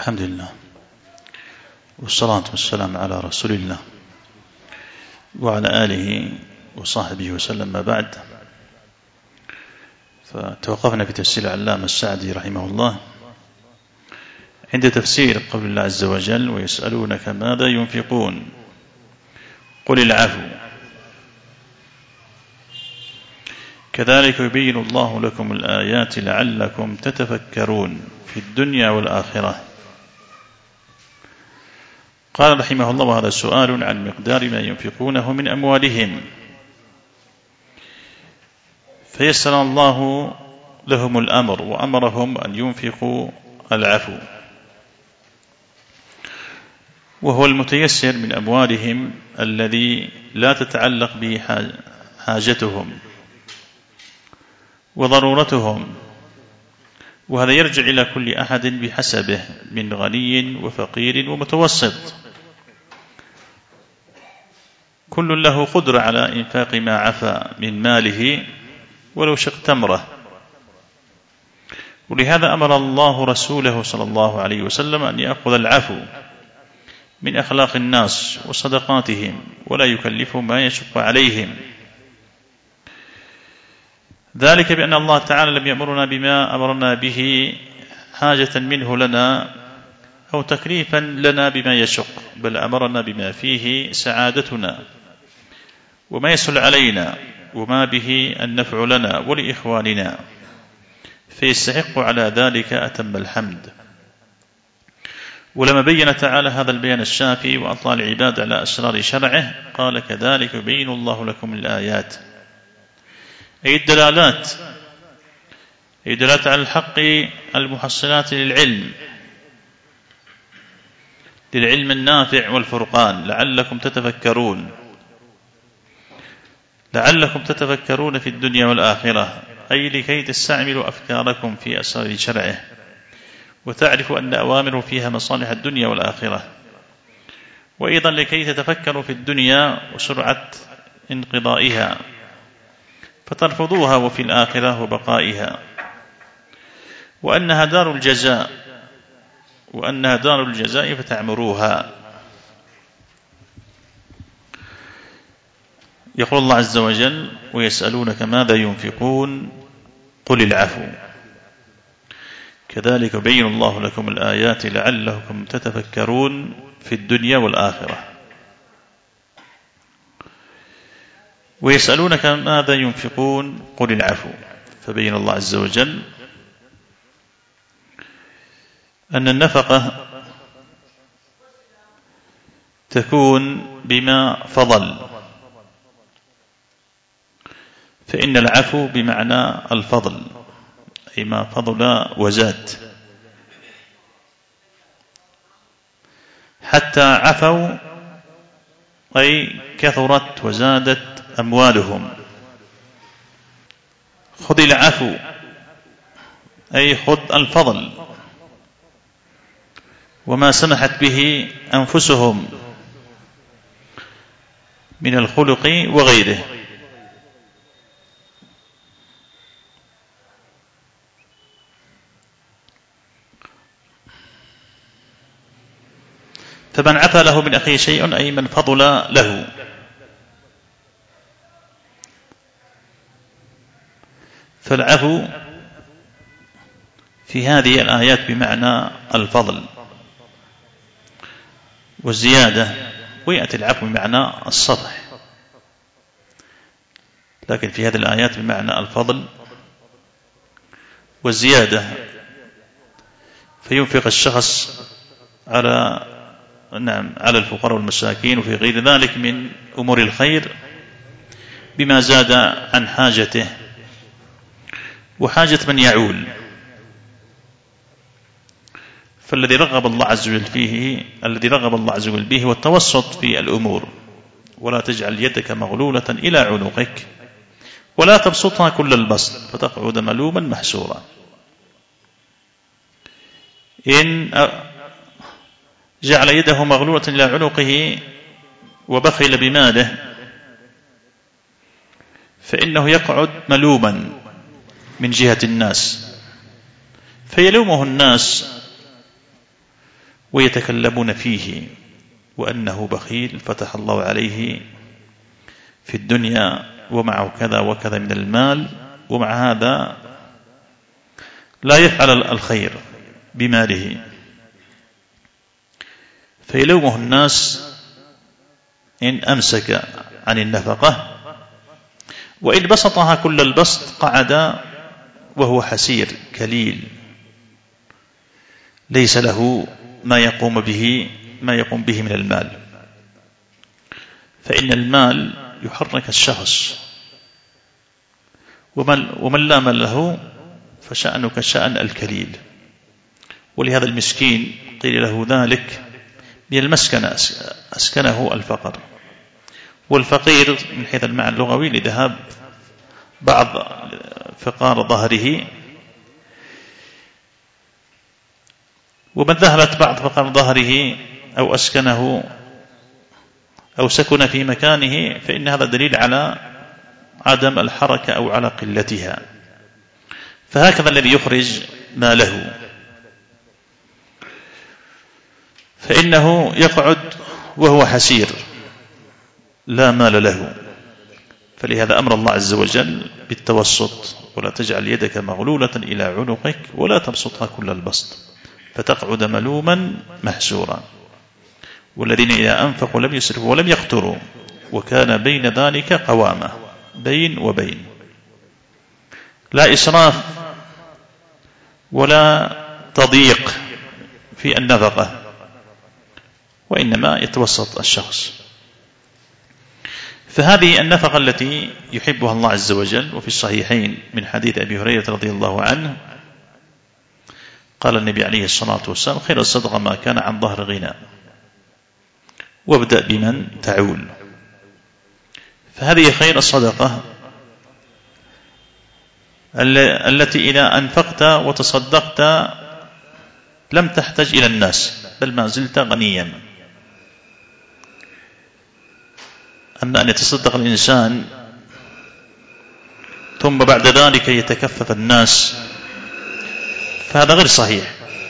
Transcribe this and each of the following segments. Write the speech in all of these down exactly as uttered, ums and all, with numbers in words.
الحمد لله والصلاة والسلام على رسول الله وعلى آله وصحبه وسلم. ما بعد، فتوقفنا في تفسير العلامة السعدي رحمه الله عند تفسير قول الله عز وجل: ويسألونك ماذا ينفقون قل العفو كذلك يبين الله لكم الآيات لعلكم تتفكرون في الدنيا والآخرة. قال رحمه الله: وهذا سؤال عن مقدار ما ينفقونه من أموالهم، فيسر الله لهم الأمر وأمرهم أن ينفقوا العفو، وهو المتيسر من أموالهم الذي لا تتعلق به حاجتهم وضرورتهم، وهذا يرجع إلى كل أحد بحسبه من غني وفقير ومتوسط، كل له قدرة على إنفاق ما عفا من ماله ولو شق تمرة. ولهذا أمر الله رسوله صلى الله عليه وسلم أن يأخذ العفو من أخلاق الناس وصدقاتهم ولا يكلف ما يشق عليهم، ذلك بأن الله تعالى لم يأمرنا بما أمرنا به حاجة منه لنا أو تكليفا لنا بما يشق، بل أمرنا بما فيه سعادتنا وما يسهل علينا وما به النفع لنا ولإخواننا، فيستحق على ذلك أتم الحمد. ولما بين تعالى هذا البيان الشافي وأطلع العباد على أسرار شرعه قال: كذلك يبين الله لكم الآيات، أي الدلالات، أي الدلالات على الحق المحصلات للعلم للعلم النافع والفرقان، لعلكم تتفكرون لعلكم تتفكرون في الدنيا والآخرة، أي لكي تستعملوا أفكاركم في أسرار شرعه وتعرفوا أن أوامره فيها مصالح الدنيا والآخرة، وأيضا لكي تتفكروا في الدنيا وسرعة انقضائها فترفضوها وفي الآخرة وبقائها، وأنها دار الجزاء وأنها دار الجزاء فتعمروها. يقول الله عز وجل: ويسألونك ماذا ينفقون قل العفو كذلك يبين الله لكم الآيات لعلكم تتفكرون في الدنيا والآخرة. ويسألونك ماذا ينفقون قل العفو، فبين الله عز وجل أن النفقة تكون بما فضل، فإن العفو بمعنى الفضل، أي ما فضل وزاد، حتى عفوا أي كثرت وزادت أموالهم. خذ العفو أي خذ الفضل وما سمحت به أنفسهم من الخلق وغيره. فمن عفى له من أخيه شيء أي من فضل له. فالعفو في هذه الآيات بمعنى الفضل والزيادة، ويأتي العفو بمعنى الصفح، لكن في هذه الآيات بمعنى الفضل والزيادة. فينفق الشخص على نعم على الفقراء والمساكين وفي غير ذلك من أمور الخير بما زاد عن حاجته وحاجة من يعول. فالذي رغب الله عز وجل فيه الذي رغب الله عز وجل به هو التوسط في الأمور، ولا تجعل يدك مغلولة إلى عنقك ولا تبسطها كل البسط فتقعد ملوما محسورا. إن جعل يده مغلولة إلى عنقه وبخل بماله فإنه يقعد ملوما من جهة الناس، فيلومه الناس ويتكلمون فيه وأنه بخيل فتح الله عليه في الدنيا ومعه كذا وكذا من المال، ومع هذا لا يفعل الخير بماله، فيلومه الناس إن أمسك عن النفقة، وإن بسطها كل البسط قعد وهو حسير كليل ليس له ما يقوم به ما يقوم به من المال. فإن المال يحرك الشخص، ومن, ومن لا مال له فشأنه كشأن الكليل. ولهذا المسكين قيل له ذلك من المسكن أسكنه الفقر، والفقير من حيث المعنى اللغوي لذهاب بعض فقار ظهره، ومن ذهبت بعض فقار ظهره أو أسكنه أو سكن في مكانه فإن هذا دليل على عدم الحركة أو على قلتها. فهكذا الذي يخرج ماله فإنه يقعد وهو حسير لا مال له. فلهذا أمر الله عز وجل بالتوسط: ولا تجعل يدك مغلولة إلى عنقك ولا تبسطها كل البسط فتقعد ملوما محسورا. والذين إذا أنفقوا لم يسرفوا ولم يقتروا وكان بين ذلك قوامة، بين وبين، لا إسراف ولا تضييق في النفقة، وإنما يتوسط الشخص. فهذه النفقة التي يحبها الله عز وجل. وفي الصحيحين من حديث أبي هريرة رضي الله عنه قال النبي عليه الصلاة والسلام: خير الصدقة ما كان عن ظهر غنى، وابدأ بمن تعول. فهذه خير الصدقة التي إذا أنفقت وتصدقت لم تحتاج إلى الناس، بل ما زلت غنيا. أما أن يتصدق الإنسان ثم بعد ذلك يتكفف الناس فهذا غير صحيح.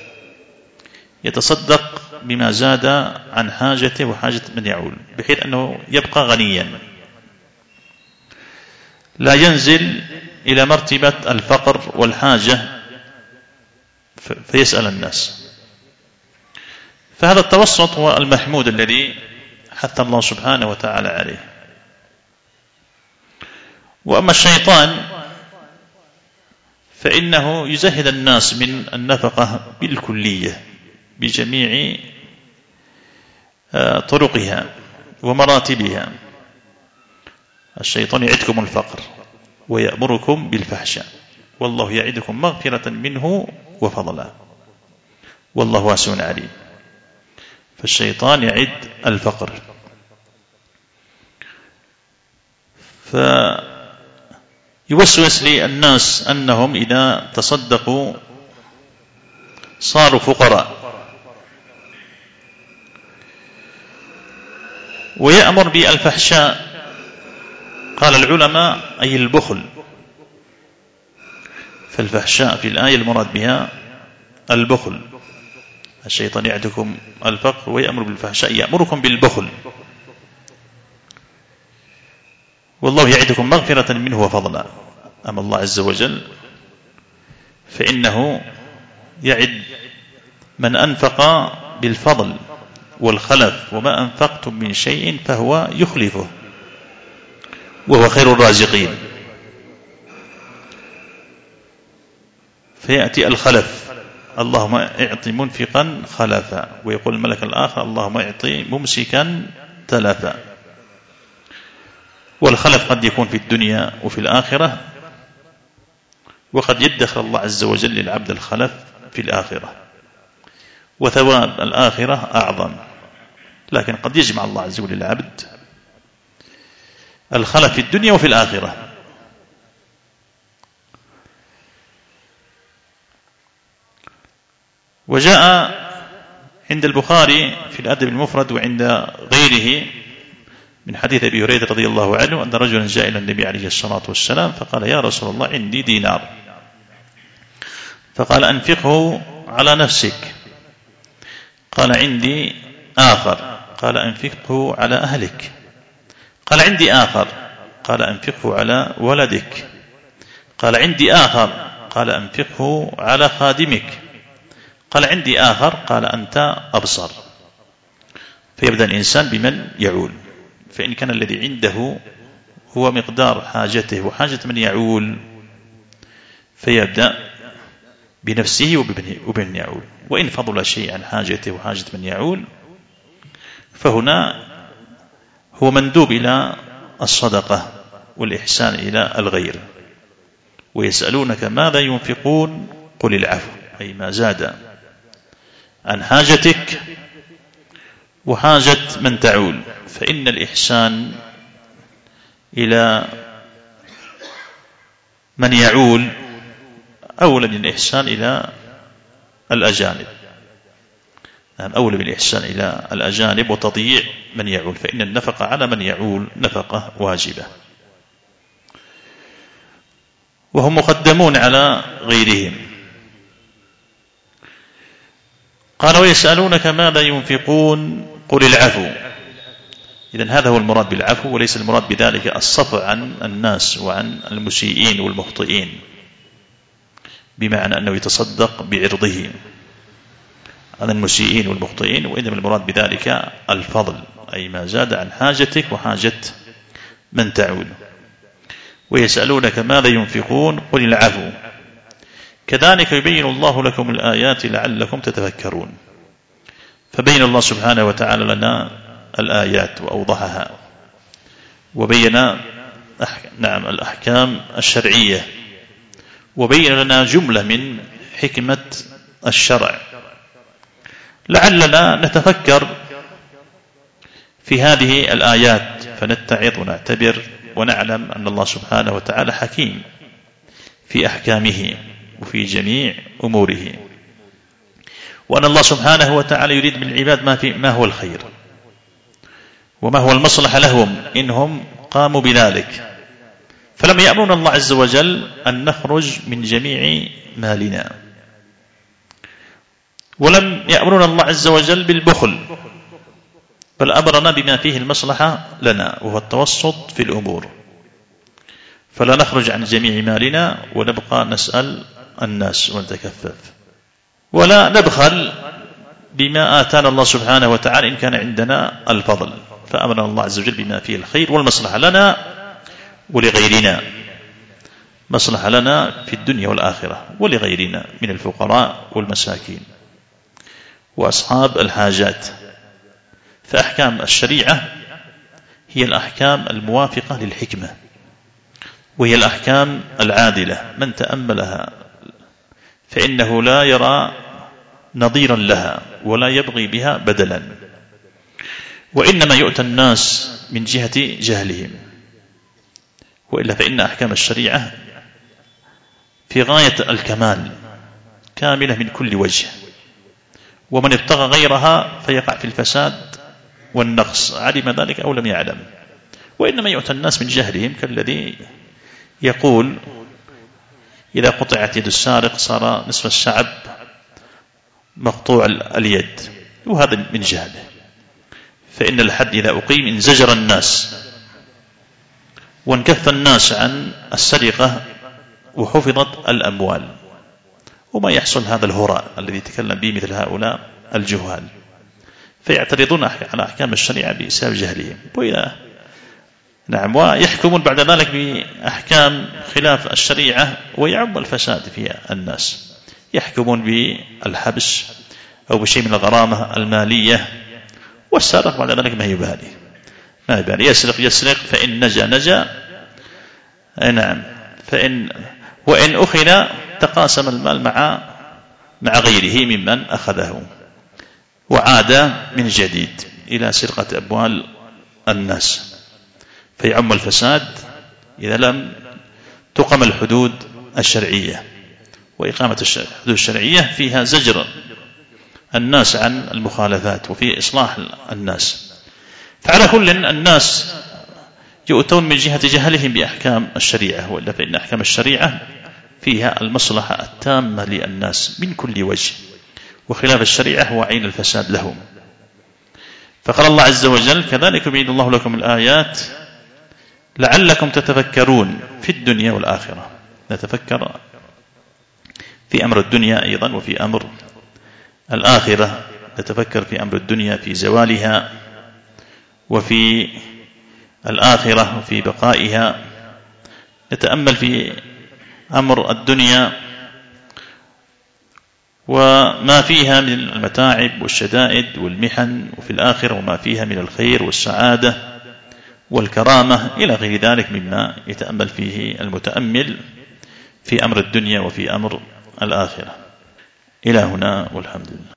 يتصدق بما زاد عن حاجته وحاجة من يعول، بحيث أنه يبقى غنيا لا ينزل إلى مرتبة الفقر والحاجة فيسأل الناس. فهذا التوسط هو المحمود الذي حث الله سبحانه وتعالى عليه. وأما الشيطان فإنه يزهد الناس من النفقة بالكلية بجميع طرقها ومراتبها. الشيطان يعدكم الفقر ويأمركم بالفحشاء والله يعدكم مغفرة منه وفضلا والله واسع عليم. فالشيطان يعد الفقر، فيوسوس للناس أنهم إذا تصدقوا صاروا فقراء، ويأمر بالفحشاء. قال العلماء أي البخل. فالفحشاء في الآية المراد بها البخل. الشيطان يعدكم الفقر ويأمر بالفحشاء، يأمركم بالبخل. والله يعدكم مغفرة منه وفضلا. أما الله عز وجل فإنه يعد من أنفق بالفضل والخلف، وما أنفقتم من شيء فهو يخلفه وهو خير الرازقين. فيأتي الخلف: اللهم اعطي منفقا خلفا، ويقول الملك الآخر: اللهم اعطي ممسكا تلفا. والخلف قد يكون في الدنيا وفي الآخرة، وقد يدخر الله عز وجل للعبد الخلف في الآخرة، وثواب الآخرة أعظم. لكن قد يجمع الله عز وجل للعبد الخلف في الدنيا وفي الآخرة. وجاء عند البخاري في الأدب المفرد وعند غيره من حديث أبي هريرة رضي الله عنه أن رجلا جاء إلى النبي عليه الصلاة والسلام فقال: يا رسول الله عندي دينار. فقال: أنفقه على نفسك. قال عندي آخر، قال أنفقه على أهلك. قال عندي آخر، قال أنفقه على ولدك. قال عندي آخر، قال أنفقه على خادمك. قال عندي آخر، قال أنت أبصر. فيبدأ الإنسان بمن يعول، فإن كان الذي عنده هو مقدار حاجته وحاجة من يعول فيبدأ بنفسه وبمن يعول، وإن فضل شيء عن حاجته وحاجة من يعول فهنا هو مندوب إلى الصدقة والإحسان إلى الغير. ويسألونك ماذا ينفقون قل العفو، أي ما زاد عن حاجتك وحاجة من تعول، فإن الإحسان إلى من يعول أولى من الإحسان إلى الأجانب، نعم أولى من الإحسان إلى الأجانب وتضييع من يعول، فإن النفقة على من يعول نفقة واجبة، وهم مقدمون على غيرهم. قال ويسألونك ماذا ينفقون قل العفو. إذن هذا هو المراد بالعفو، وليس المراد بذلك الصفع عن الناس وعن المسيئين والمخطئين، بمعنى أنه يتصدق بعرضه عن المسيئين والمخطئين، وإنما المراد بذلك الفضل، أي ما زاد عن حاجتك وحاجة من تعود. ويسألونك ماذا ينفقون قل العفو كذلك يبين الله لكم الآيات لعلكم تتفكرون. فبين الله سبحانه وتعالى لنا الآيات وأوضحها، وبين نعم الأحكام الشرعية، وبين لنا جملة من حكمة الشرع لعلنا نتفكر في هذه الآيات فنتعظ ونعتبر ونعلم أن الله سبحانه وتعالى حكيم في أحكامه وفي جميع أموره، وأن الله سبحانه وتعالى يريد من العباد ما, في ما هو الخير وما هو المصلحة لهم إنهم قاموا بذلك. فلم يأمرنا الله عز وجل أن نخرج من جميع مالنا، ولم يأمرنا الله عز وجل بالبخل، بل أمرنا بما فيه المصلحة لنا وهو التوسط في الأمور، فلا نخرج عن جميع مالنا ونبقى نسأل الناس ونتكفف، ولا نبخل بما آتانا الله سبحانه وتعالى إن كان عندنا الفضل، فأمرنا الله عز وجل بما فيه الخير والمصلحة لنا ولغيرنا، مصلحة لنا في الدنيا والآخرة ولغيرنا من الفقراء والمساكين وأصحاب الحاجات. فأحكام الشريعة هي الأحكام الموافقة للحكمة، وهي الأحكام العادلة، من تأملها فإنه لا يرى نظيرا لها ولا يبغي بها بدلا، وإنما يؤتى الناس من جهة جهلهم، وإلا فإن أحكام الشريعة في غاية الكمال كاملة من كل وجه، ومن ابتغى غيرها فيقع في الفساد والنقص علم ذلك أو لم يعلم. وإنما يؤتى الناس من جهلهم، كالذي يقول إذا قطعت يد السارق صار نصف الشعب مقطوع اليد، وهذا من جهله. فإن الحد إذا أقيم انزجر الناس وانكف الناس عن السرقة وحفظت الأموال، وما يحصل هذا الهراء الذي يتكلم به مثل هؤلاء الجهال، فيعترضون على أحكام الشريعة بسبب جهلهم، وإذا نعم ويحكمون بعد ذلك بأحكام خلاف الشريعة ويعم الفساد في الناس، يحكمون بالحبس أو بشيء من الغرامة المالية، والسارق بعد ذلك ما يبالي ما يبالي يسرق يسرق فإن نجا نجا، نعم فإن وإن أخذ تقاسم المال مع مع غيره ممن أخذه، وعاد من جديد إلى سرقة أموال الناس، فيعم الفساد إذا لم تقم الحدود الشرعية. وإقامة الحدود الشرعية فيها زجر الناس عن المخالفات وفي إصلاح الناس. فعلى كل الناس يؤتون من جهة جهلهم بأحكام الشريعة، وإلا فإن أحكام الشريعة فيها المصلحة التامة للناس من كل وجه، وخلاف الشريعة هو عين الفساد لهم. فقال الله عز وجل: كذلك يبين الله لكم الآيات لعلكم تتفكرون في الدنيا والآخرة. نتفكر في أمر الدنيا أيضا وفي أمر الآخرة. نتفكر في أمر الدنيا في زوالها، وفي الآخرة وفي بقائها. نتأمل في أمر الدنيا وما فيها من المتاعب والشدائد والمحن، وفي الآخرة وما فيها من الخير والسعادة والكرامة إلى غير ذلك مما يتأمل فيه المتأمل في أمر الدنيا وفي أمر الآخرة. إلى هنا والحمد لله.